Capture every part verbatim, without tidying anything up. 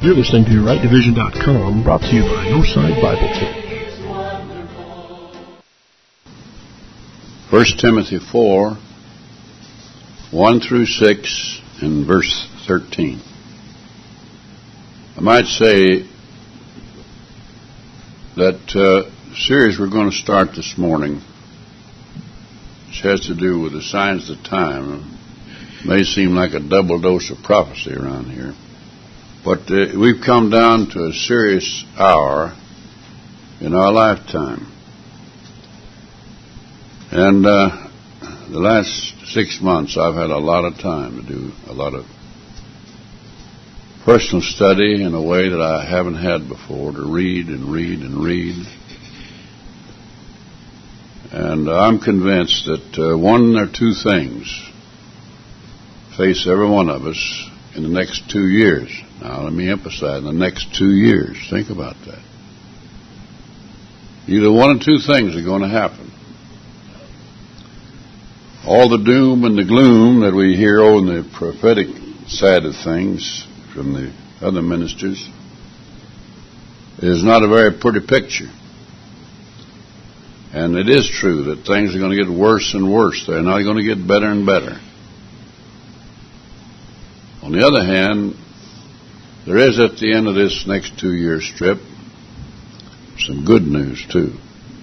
You're listening to right division dot com, brought to you by Northside Bible Church. First Timothy four, one through six, and verse thirteen. I might say that uh, series we're going to start this morning, which has to do with the signs of the time, may seem like a double dose of prophecy around here. But uh, we've come down to a serious hour in our lifetime. And uh, the last six months I've had a lot of time to do a lot of personal study in a way that I haven't had before, to read and read and read. And uh, I'm convinced that uh, one or two things face every one of us in the next two years. Now, let me emphasize, in the next two years. Think about that. Either one or two things are going to happen. All the doom and the gloom that we hear on the prophetic side of things from the other ministers is not a very pretty picture. And it is true that things are going to get worse and worse. They're not going to get better and better. On the other hand, there is at the end of this next two-year strip some good news, too.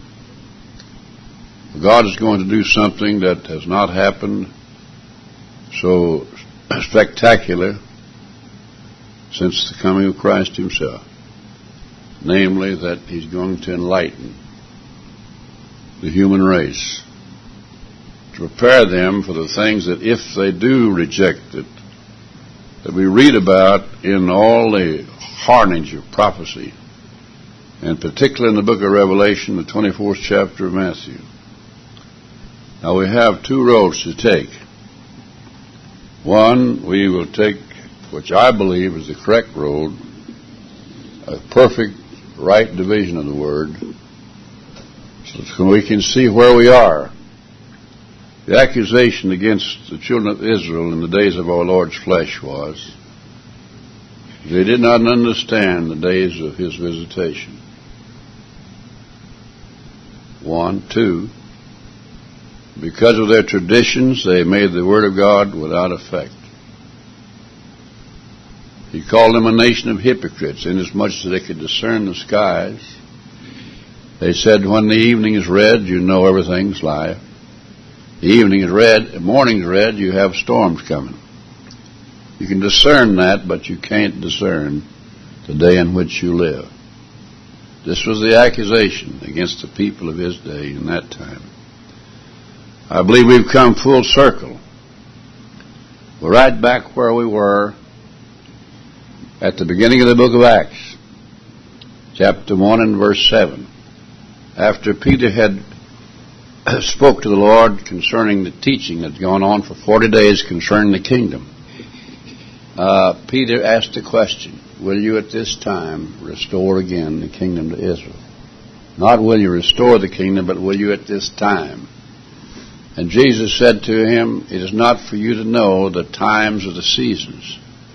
God is going to do something that has not happened so spectacular since the coming of Christ himself. Namely, that he's going to enlighten the human race, to prepare them for the things that if they do reject it, that we read about in all the carnage of prophecy, and particularly in the book of Revelation, the twenty-fourth chapter of Matthew. Now we have two roads to take. One, we will take, which I believe is the correct road, a perfect right division of the word, so we can see where we are. The accusation against the children of Israel in the days of our Lord's flesh was they did not understand the days of his visitation. One. Two, because of their traditions, they made the Word of God without effect. He called them a nation of hypocrites, inasmuch as they could discern the skies. They said, when the evening is red, you know everything's light. The evening is red, the morning is red, you have storms coming. You can discern that, but you can't discern the day in which you live. This was the accusation against the people of his day in that time. I believe we've come full circle. We're right back where we were at the beginning of the book of Acts, chapter one and verse seven. After Peter had spoke to the Lord concerning the teaching that had gone on for forty days concerning the kingdom, uh, Peter asked the question, will you at this time restore again the kingdom to Israel? Not will you restore the kingdom, but will you at this time? And Jesus said to him, it is not for you to know the times or the seasons.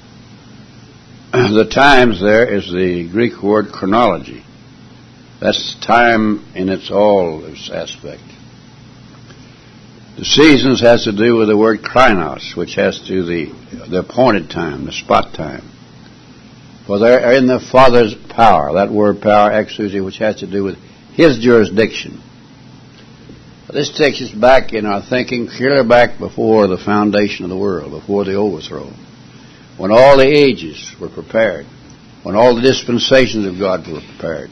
The times there is the Greek word chronology. That's time in its all its aspect. The seasons has to do with the word kainos, which has to do the the appointed time, the spot time. For they're in the Father's power. That word power, exousia, which has to do with his jurisdiction. This takes us back in our thinking, clear back before the foundation of the world, before the overthrow, when all the ages were prepared, when all the dispensations of God were prepared.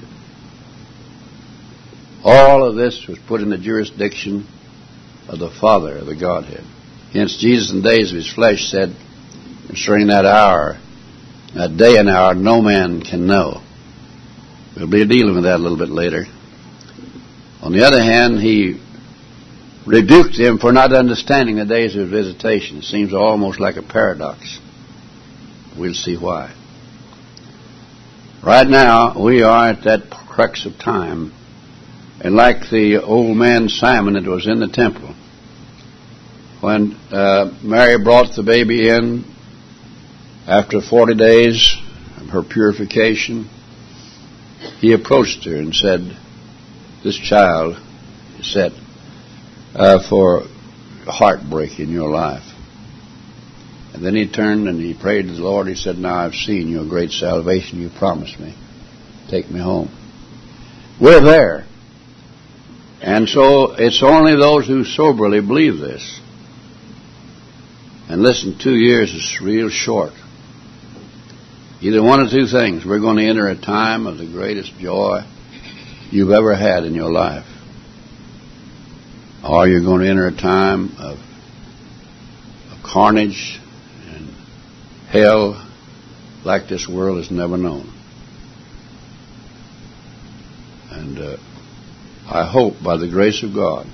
All of this was put in the jurisdiction of the Father, of the Godhead. Hence, Jesus in the days of his flesh said, concerning that hour, that day and hour, no man can know. We'll be dealing with that a little bit later. On the other hand, he rebuked them for not understanding the days of his visitation. It seems almost like a paradox. We'll see why. Right now, we are at that crux of time. And like the old man Simon that was in the temple, when uh, Mary brought the baby in after forty days, her purification, he approached her and said, this child is set uh, for heartbreak in your life. And then he turned and he prayed to the Lord. He said, now I've seen your great salvation you promised me. Take me home. We're there. And so it's only those who soberly believe this. And listen, two years is real short. Either one of two things. We're going to enter a time of the greatest joy you've ever had in your life. Or you're going to enter a time of, of carnage and hell like this world has never known. And uh, I hope by the grace of God,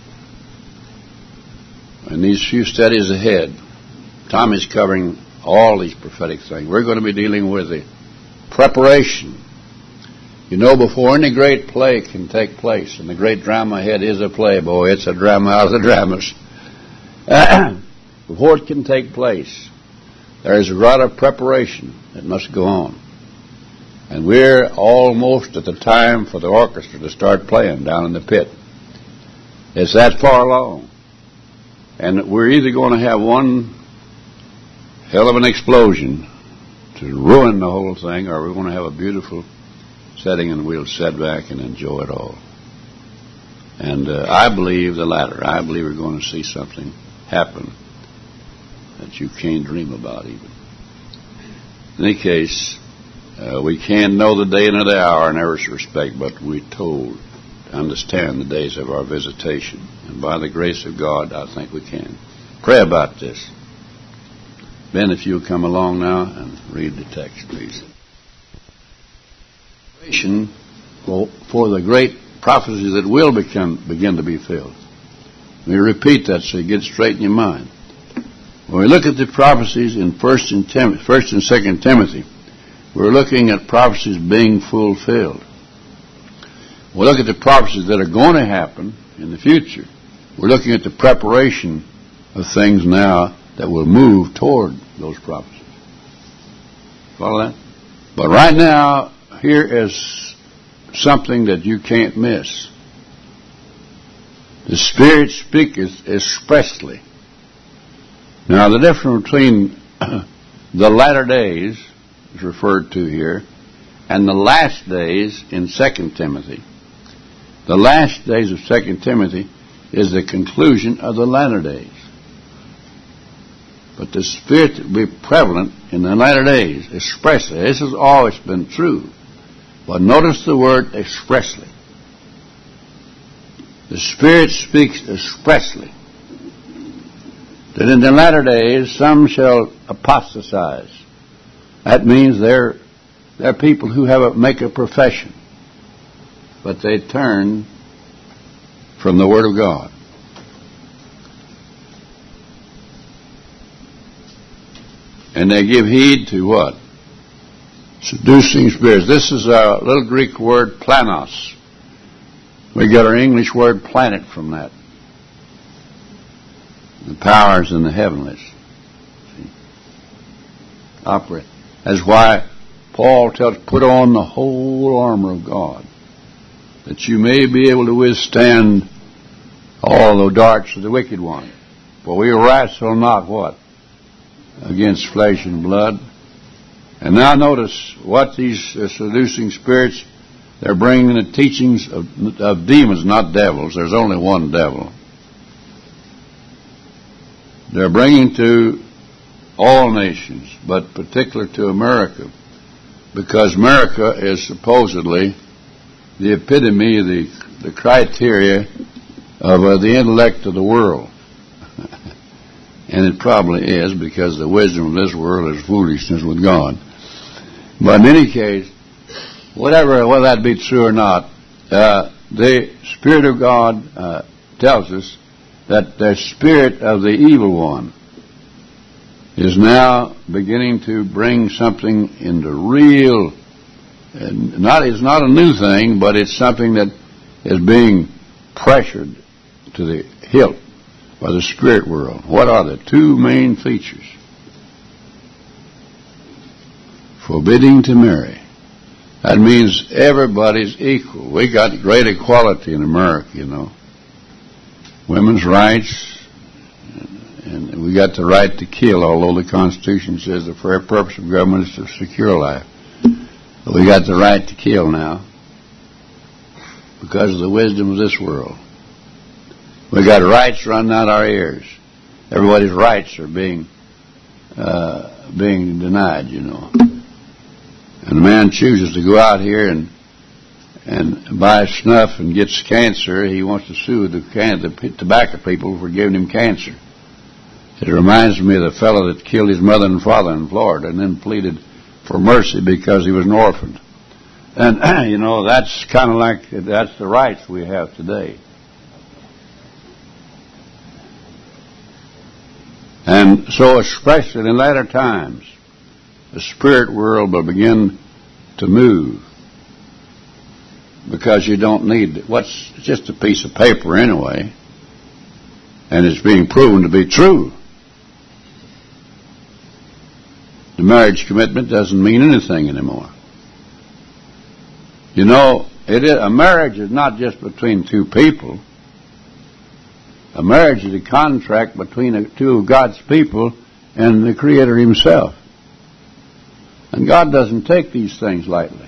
in these few studies ahead, Tommy's covering all these prophetic things. We're going to be dealing with the preparation. You know, before any great play can take place, and the great drama ahead is a play, boy, it's a drama out of the dramas. Before it can take place, there is a lot of preparation that must go on. And we're almost at the time for the orchestra to start playing down in the pit. It's that far along. And we're either going to have one hell of an explosion to ruin the whole thing, or we're going to have a beautiful setting and we'll sit back and enjoy it all. And uh, I believe the latter. I believe we're going to see something happen that you can't dream about even. In any case, uh, we can't know the day nor the hour in every respect, but we're told to understand the days of our visitation. And by the grace of God, I think we can. Pray about this. Ben, if you'll come along now and read the text, please. For the great prophecies that will become begin to be filled. Let me repeat that so you get straight in your mind. When we look at the prophecies in First and Tim- First and Second Timothy, we're looking at prophecies being fulfilled. We look at the prophecies that are going to happen in the future. We're looking at the preparation of things now that will move toward those prophecies. Follow that? But right now, here is something that you can't miss. The Spirit speaketh expressly. Now, the difference between the latter days is referred to here and the last days in Second Timothy. The last days of Second Timothy is the conclusion of the latter days. But the Spirit will be prevalent in the latter days expressly. This has always been true. But notice the word expressly. The Spirit speaks expressly that in the latter days some shall apostatize. That means they're they're people who have a, make a profession, but they turn from the Word of God. And they give heed to what? Seducing spirits. This is a little Greek word, planos. We get our English word planet from that. The powers in the heavenlies. See? Operate. That's why Paul tells us, put on the whole armor of God, that you may be able to withstand all the darts of the wicked one. For we wrestle not what? Against flesh and blood. And now notice what these uh, seducing spirits, they're bringing the teachings of, of demons, not devils. There's only one devil. They're bringing to all nations, but particularly to America, because America is supposedly the epitome, the, the criteria of uh, the intellect of the world. And it probably is, because the wisdom of this world is foolishness with God. But in any case, whatever, whether that be true or not, uh, the Spirit of God uh, tells us that the spirit of the evil one is now beginning to bring something into real, and not it's not a new thing, but it's something that is being pressured to the hilt by the spirit world. What are the two main features? forbidding to marry. That means everybody's equal. We got great equality in America, you know. Women's rights, and we got the right to kill, although the Constitution says the fair purpose of government is to secure life. But we got the right to kill now because of the wisdom of this world. We got rights running out our ears. Everybody's rights are being uh, being denied, you know. And a man chooses to go out here and and buy snuff and gets cancer, he wants to sue the, can- the tobacco people for giving him cancer. It reminds me of the fellow that killed his mother and father in Florida and then pleaded for mercy because he was an orphan. And, you know, that's kind of like, that's the rights we have today. And so especially in latter times, the spirit world will begin to move because you don't need what's just a piece of paper anyway, and it's being proven to be true. The marriage commitment doesn't mean anything anymore. You know, it is, a marriage is not just between two people. A marriage is a contract between a, two of God's people and the Creator Himself. And God doesn't take these things lightly.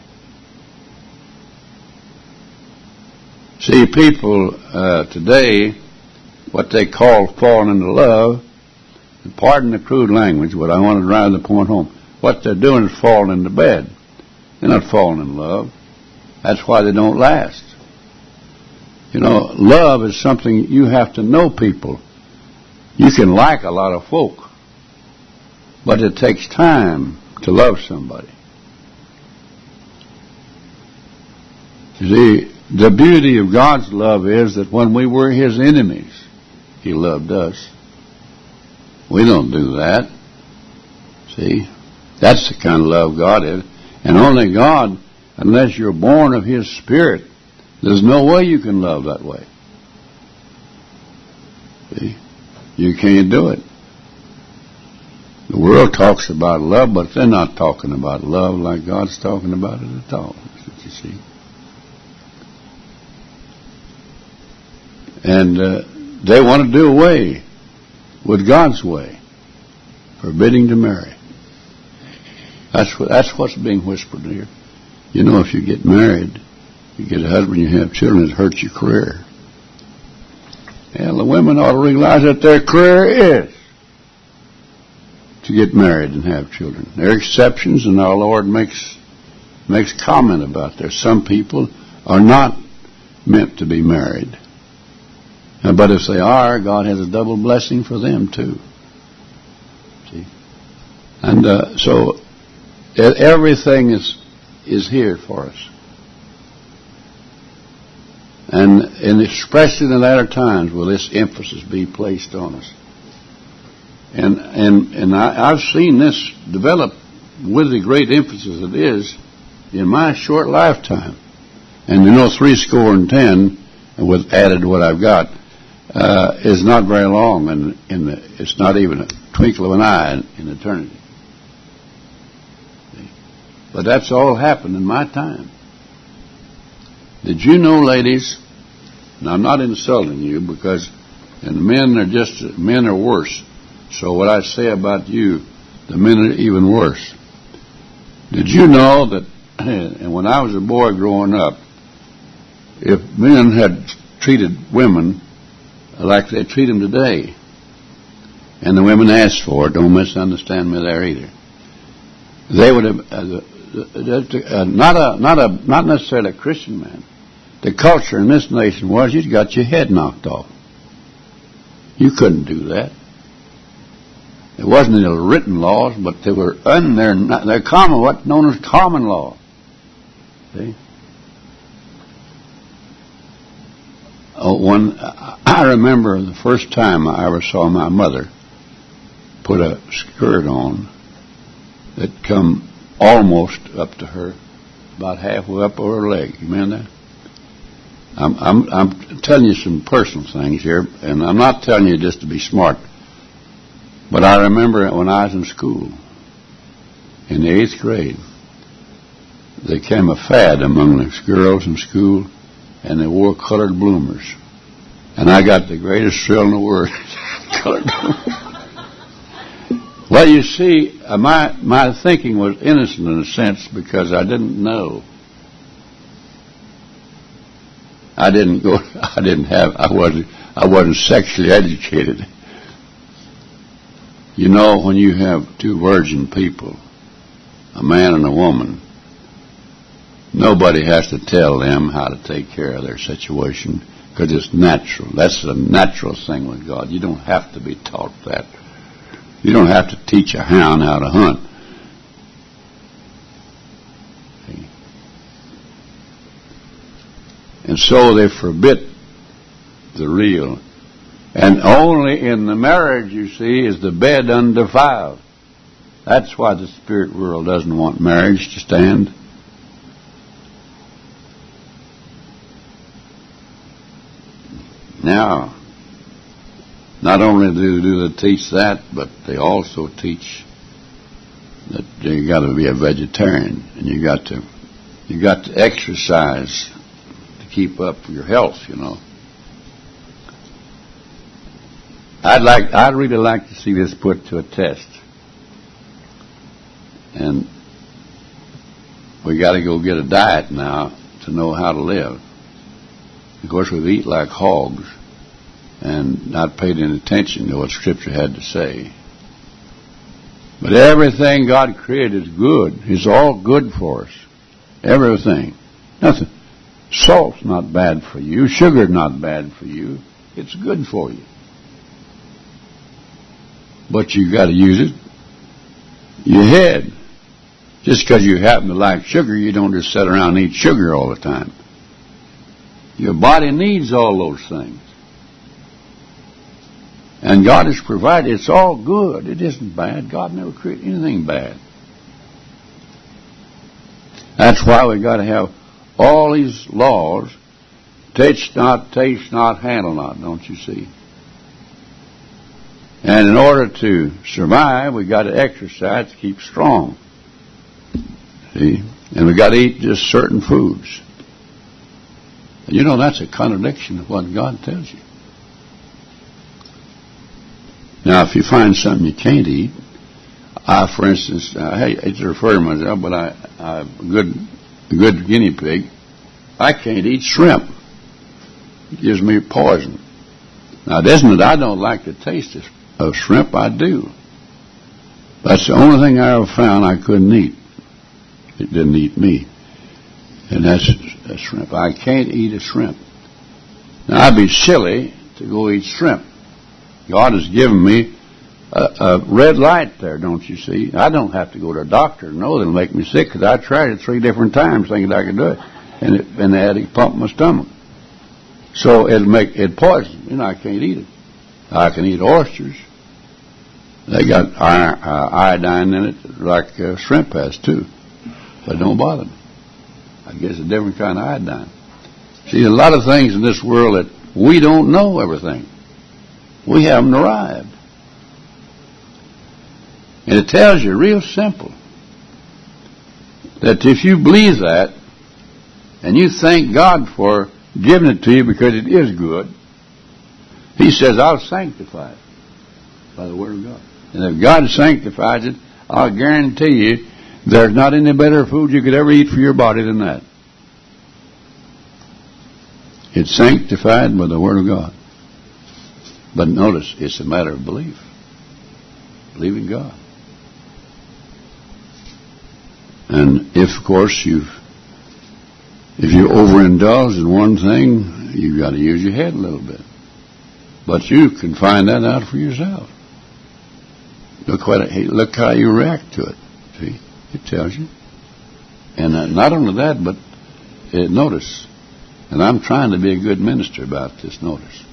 See, people uh, today, what they call falling into love, and pardon the crude language, but I want to drive the point home. What they're doing is falling into bed. They're not falling in love. That's why they don't last. You know, love is something you have to know people. You can like a lot of folk, but it takes time to love somebody. You see, the beauty of God's love is that when we were His enemies, He loved us. We don't do that. See, that's the kind of love God is. And only God, unless you're born of His Spirit, there's no way you can love that way. See, you can't do it. The world talks about love, but they're not talking about love like God's talking about it at all. That's what you see. And uh, they want to do away with God's way, forbidding to marry. That's what, that's what's being whispered here. You know, if you get married, you get a husband, you have children, it hurts your career. And the women ought to realize that their career is to get married and have children. There are exceptions, and our Lord makes makes comment about there. Some people are not meant to be married. But if they are, God has a double blessing for them too. See? And uh, so everything is is here for us. And, and especially in the latter times will this emphasis be placed on us. And and and I, I've seen this develop with the great emphasis it is in my short lifetime. And you know, three score and ten, and with added what I've got, uh, is not very long, and in the, it's not even a twinkle of an eye in, in eternity. But that's all happened in my time. Did you know, ladies? And I'm not insulting you because, and men are just men are worse. So what I say about you, the men are even worse. Did you know that? And when I was a boy growing up, if men had treated women like they treat them today, and the women asked for it, don't misunderstand me there either, they would have uh, uh, not a not a not necessarily a Christian man. The culture in this nation was you'd got your head knocked off. You couldn't do that. There wasn't any written laws, but they were un, they're, not, they're common, what's known as common law. See? Oh, one, I remember the first time I ever saw my mother put a skirt on that come almost up to her, about halfway up over her leg. You remember that? I'm, I'm, I'm telling you some personal things here, and I'm not telling you just to be smart. But I remember when I was in school, in the eighth grade, there came a fad among the girls in school, and they wore colored bloomers. And I got the greatest thrill in the world. Colored bloomers. Well, you see, uh, my my thinking was innocent in a sense because I didn't know. I didn't go. I didn't have. I wasn't. I wasn't sexually educated. You know, when you have two virgin people, a man and a woman, nobody has to tell them how to take care of their situation because it's natural. That's a natural thing with God. You don't have to be taught that. You don't have to teach a hound how to hunt. And so they forbid the real. And only in the marriage, you see, is the bed undefiled. That's why the spirit world doesn't want marriage to stand. Now, not only do, do they teach that, but they also teach that you got to be a vegetarian and you got to you got to exercise to keep up your health, you know. I'd like I'd really like to see this put to a test. And we got to go get a diet now to know how to live. Of course, we eat like hogs and not paid any attention to what Scripture had to say. But everything God created is good. It's all good for us. Everything. Nothing. Salt's not bad for you. Sugar's not bad for you. It's good for you. But you got to use it. Your head. Just because you happen to like sugar, you don't just sit around and eat sugar all the time. Your body needs all those things. And God has provided. It's all good. It isn't bad. God never created anything bad. That's why we got to have all these laws. Touch not, taste not, handle not, don't you see? And in order to survive, we got to exercise to keep strong. See? And we got to eat just certain foods. And you know, that's a contradiction of what God tells you. Now, if you find something you can't eat, I, for instance, I hate to refer to myself, but I, I'm a good, a good guinea pig. I can't eat shrimp. It gives me poison. Now, it isn't that I don't like the taste of shrimp. I do. That's the only thing I ever found I couldn't eat. It didn't eat me. And that's, that's shrimp. I can't eat a shrimp. Now, I'd be silly to go eat shrimp. God has given me a, a red light there, don't you see? I don't have to go to a doctor to know that'll make me sick because I tried it three different times thinking I could do it. And, it, and they had to pump my stomach. So it'll make it poison. You know, I can't eat it. I can eat oysters. They got iron, uh, iodine in it like uh, shrimp has too. But it don't bother me. I guess a different kind of iodine. See, a lot of things in this world that we don't know everything. We haven't arrived. And it tells you real simple that if you believe that and you thank God for giving it to you because it is good, He says, I'll sanctify it by the Word of God. And if God sanctifies it, I'll guarantee you there's not any better food you could ever eat for your body than that. It's sanctified by the Word of God. But notice, it's a matter of belief. Believe in God. And if, of course, you've if you overindulge in one thing, you've got to use your head a little bit. But you can find that out for yourself. Look what it, look how you react to it. See, it tells you. And uh, not only that, but uh, notice. And I'm trying to be a good minister about this. Notice.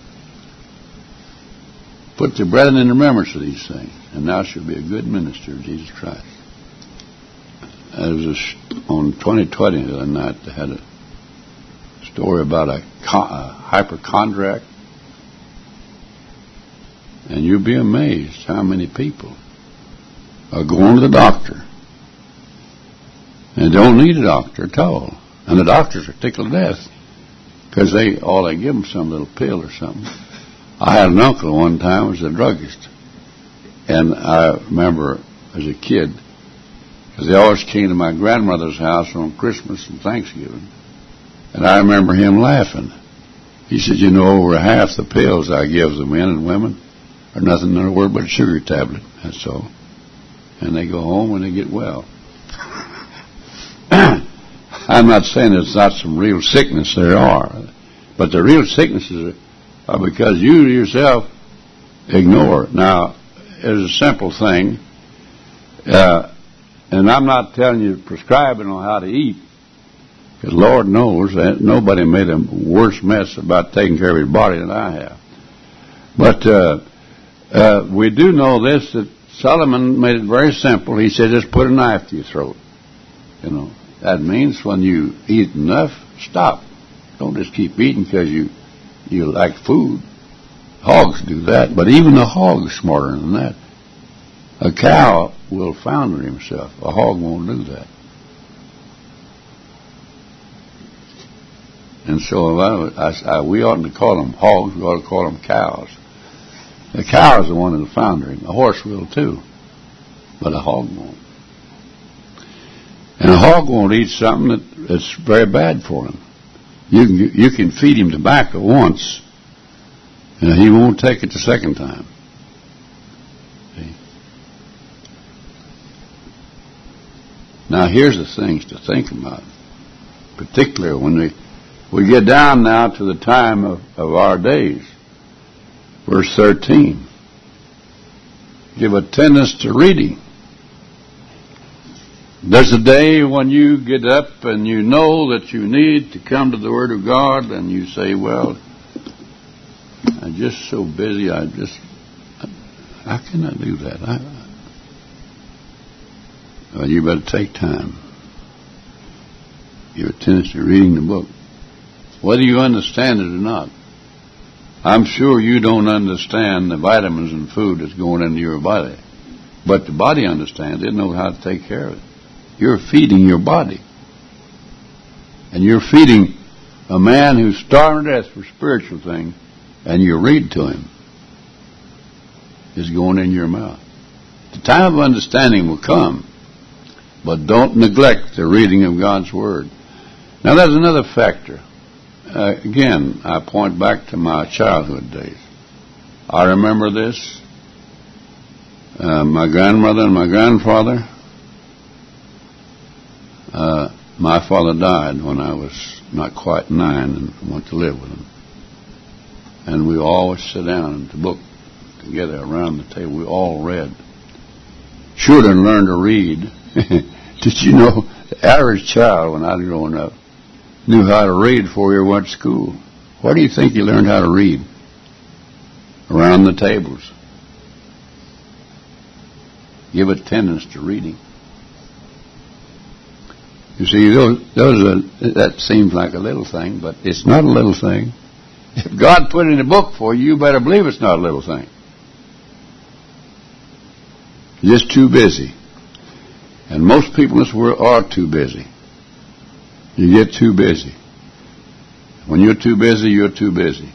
Put the brethren in remembrance of these things, and thou shalt be a good minister of Jesus Christ. There was a, on twenty twenty the other night, they had a story about a, a hypochondriac. And you'll be amazed how many people are going to the doctor. They don't need a doctor at all. And the doctors are tickled to death because they all they give them some little pill or something. I had an uncle one time who was a druggist. And I remember as a kid, because they always came to my grandmother's house on Christmas and Thanksgiving. And I remember him laughing. He said, you know, over half the pills I give the men and women are nothing in the world but a sugar tablet. That's all. And they go home and they get well. I'm not saying there's not some real sickness. There are. But the real sicknesses are because you yourself ignore it. Now, it's a simple thing. Uh, and I'm not telling you prescribing on how to eat. Because Lord knows that nobody made a worse mess about taking care of his body than I have. But uh, uh, we do know this, that Solomon made it very simple. He said, just put a knife to your throat. You know, that means when you eat enough, stop. Don't just keep eating because you, you like food. Hogs do that, but even a hog is smarter than that. A cow will founder himself. A hog won't do that. And so I, I, I, we oughtn't to call them hogs. We ought to call them cows. The cow is the one that'll founder him. A horse will too, but a hog won't. And a hog won't eat something that, that's very bad for him. You can you can feed him tobacco once, and he won't take it the second time. See? Now here's the things to think about, particularly when we we get down now to the time of, of our days. Verse thirteen. Give attendance to reading. There's a day when you get up and you know that you need to come to the Word of God, and you say, well, I'm just so busy, I just, how can I do that? I, well, you better take time. Give attendance to reading the book. Whether you understand it or not. I'm sure you don't understand the vitamins and food that's going into your body. But the body understands it, knows how to take care of it. You're feeding your body. And you're feeding a man who's starving to death for spiritual things, and you read to him. It's going in your mouth. The time of understanding will come, but don't neglect the reading of God's Word. Now there's another factor. Uh, again, I point back to my childhood days. I remember this. Uh, my grandmother and my grandfather. Uh, my father died when I was not quite nine and went to live with him. And we always sit down at the book together around the table. We all read. Children learn to read. Did you know the average child when I was growing up knew how to read before he went to school? Where do you think he learned how to read? Around the tables. Give attendance to reading. You see, those, those are, that seems like a little thing, but it's not a little thing. If God put it in a book for you, you better believe it's not a little thing. You're just too busy. And most people in this world are too busy. You get too busy. When you're too busy, you're too busy.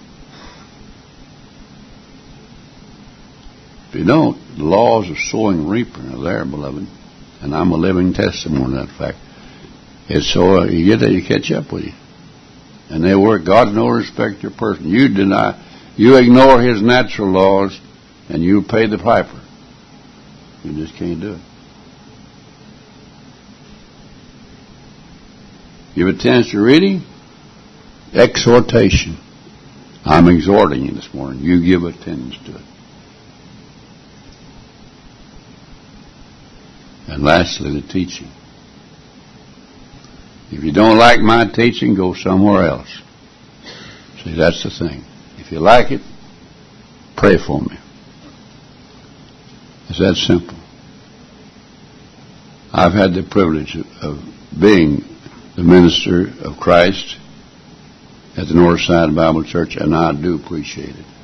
If you don't, the laws of sowing and reaping are there, beloved. And I'm a living testimony of that fact. It's so uh, you get that, you catch up with you. And they work. God no respect your person. You deny, you ignore His natural laws, and you pay the piper. You just can't do it. Give attendance to reading. Exhortation. I'm exhorting you this morning. You give attendance to it. And lastly, the teaching. If you don't like my teaching, go somewhere else. See, that's the thing. If you like it, pray for me. It's that simple. I've had the privilege of, of being the minister of Christ at the Northside Bible Church, and I do appreciate it.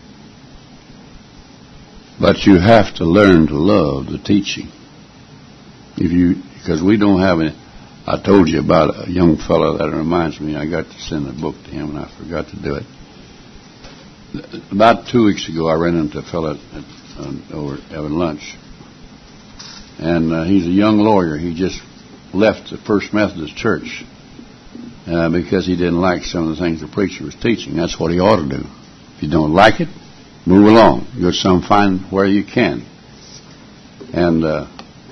But you have to learn to love the teaching. If you, because we don't have any, I told you about a young fellow that reminds me. I got to send a book to him, and I forgot to do it. About two weeks ago, I ran into a fellow at, uh, over having lunch, and uh, he's a young lawyer. He just left the First Methodist Church uh, because he didn't like some of the things the preacher was teaching. That's what he ought to do. If you don't like it, move along. Go some find where you can. And uh,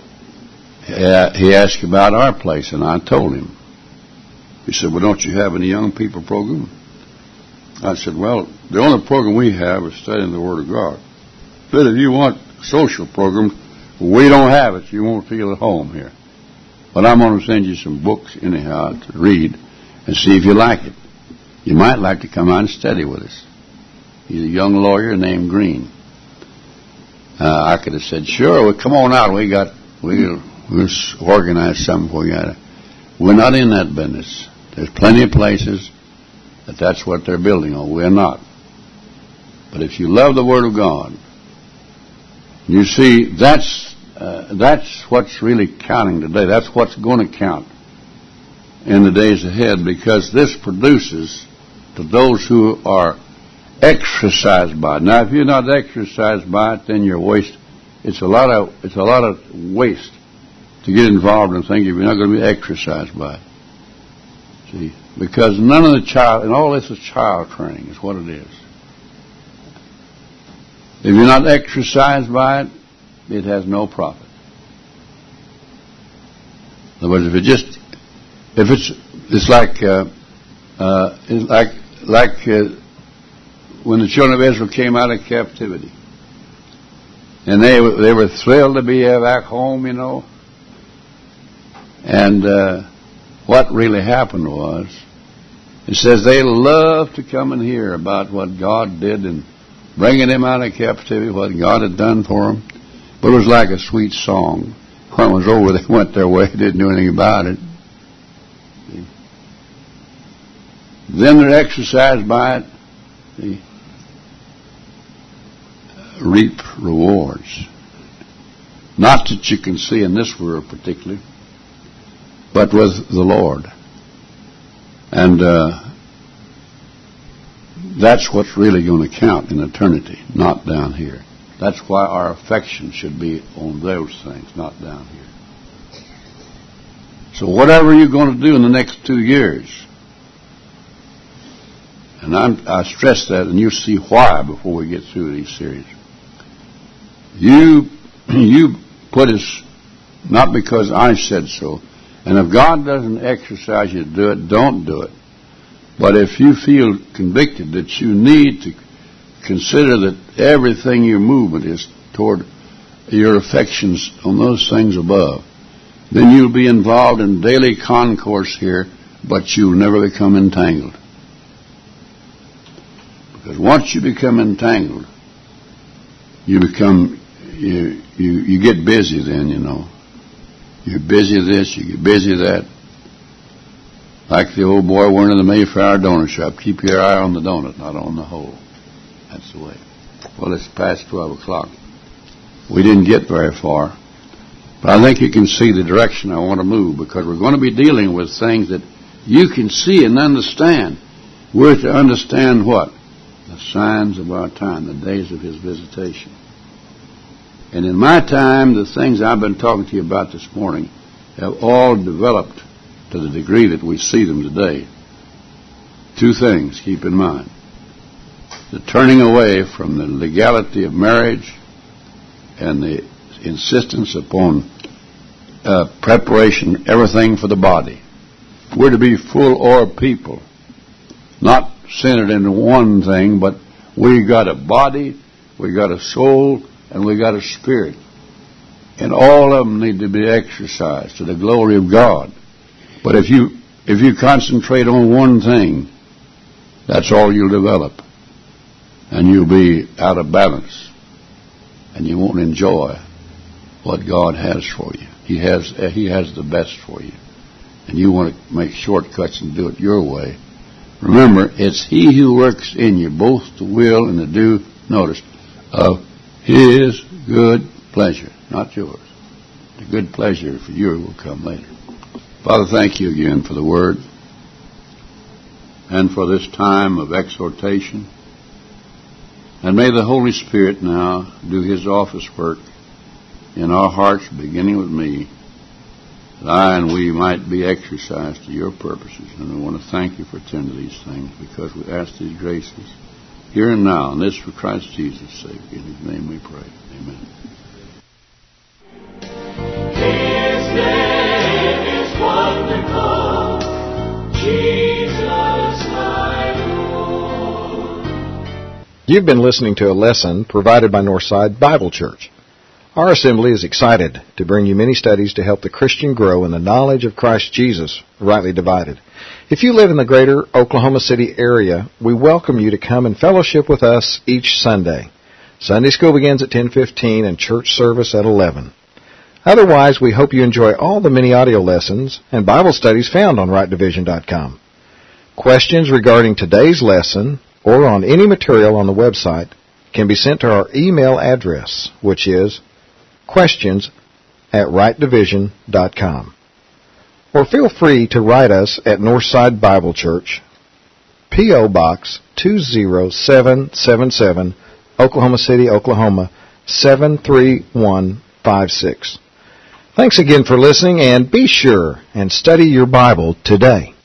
he asked about our place, and I told him. He said, well, don't you have any young people program? I said, well, the only program we have is studying the Word of God. But if you want social programs, we don't have it. You won't feel at home here. But I'm going to send you some books anyhow to read and see if you like it. You might like to come out and study with us. He's a young lawyer named Green. Uh, I could have said, sure, well, come on out. We got, we'll, we'll organize something for you. We're not in that business. There's plenty of places that that's what they're building on. We're not. But if you love the Word of God, you see, that's uh, that's what's really counting today. That's what's going to count in the days ahead, because this produces to those who are exercised by it. Now, if you're not exercised by it, then you're waste. It's a lot of it's a lot of waste to get involved in things if you're not going to be exercised by it. See, because none of the child, and all this is child training, is what it is. If you're not exercised by it, it has no profit. In other words, if it just, if it's, it's like, uh, uh, it's like, like uh, when the children of Israel came out of captivity, and they they were thrilled to be back home, you know. And uh, what really happened was, it says they loved to come and hear about what God did in bringing them out of captivity, what God had done for them. But it was like a sweet song. When it was over, they went their way, didn't do anything about it. Then they're exercised by it. See? Reap rewards. Not that you can see in this world particularly, but with the Lord. And uh, that's what's really going to count in eternity, not down here. That's why our affection should be on those things, not down here. So whatever you're going to do in the next two years, and I'm, I stress that, and you'll see why before we get through these series. You, you put us, not because I said so, and if God doesn't exercise you to do it, don't do it. But if you feel convicted that you need to consider that everything your movement is toward your affections on those things above, then you'll be involved in daily concourse here, but you'll never become entangled. Because once you become entangled, you become, you, you, you get busy then, you know. You're busy this, you get busy that. Like the old boy went in the Mayflower donut shop. Keep your eye on the donut, not on the hole. That's the way. Well, it's past twelve o'clock. We didn't get very far. But I think you can see the direction I want to move, because we're going to be dealing with things that you can see and understand. We're to understand what? The signs of our time, the days of His visitation. And in my time, the things I've been talking to you about this morning have all developed to the degree that we see them today. Two things, keep in mind. The turning away from the legality of marriage and the insistence upon uh, preparation, everything for the body. We're to be full or people, not centered in one thing, but we got a body, we got a soul, and we got a spirit. And all of them need to be exercised to the glory of God. But if you if you concentrate on one thing, that's all you'll develop. And you'll be out of balance. And you won't enjoy what God has for you. He has He has the best for you. And you want to make shortcuts and do it your way. Remember, it's He who works in you, both to will and to do, notice, of His good pleasure, not yours. The good pleasure for you will come later. Father, thank you again for the Word and for this time of exhortation. And may the Holy Spirit now do His office work in our hearts, beginning with me, that I and we might be exercised to your purposes. And we want to thank you for attending to these things, because we ask these graces here and now, and this for Christ Jesus' sake. In His name we pray. Amen. His name is wonderful, Jesus my Lord. You've been listening to a lesson provided by Northside Bible Church. Our assembly is excited to bring you many studies to help the Christian grow in the knowledge of Christ Jesus, rightly divided. If you live in the greater Oklahoma City area, we welcome you to come and fellowship with us each Sunday. Sunday school begins at ten fifteen and church service at eleven. Otherwise, we hope you enjoy all the many audio lessons and Bible studies found on right division dot com. Questions regarding today's lesson or on any material on the website can be sent to our email address, which is questions at right division dot com. Or feel free to write us at Northside Bible Church, P O. Box two zero seven seven seven, Oklahoma City, Oklahoma seven three one five six. Thanks again for listening, and be sure and study your Bible today.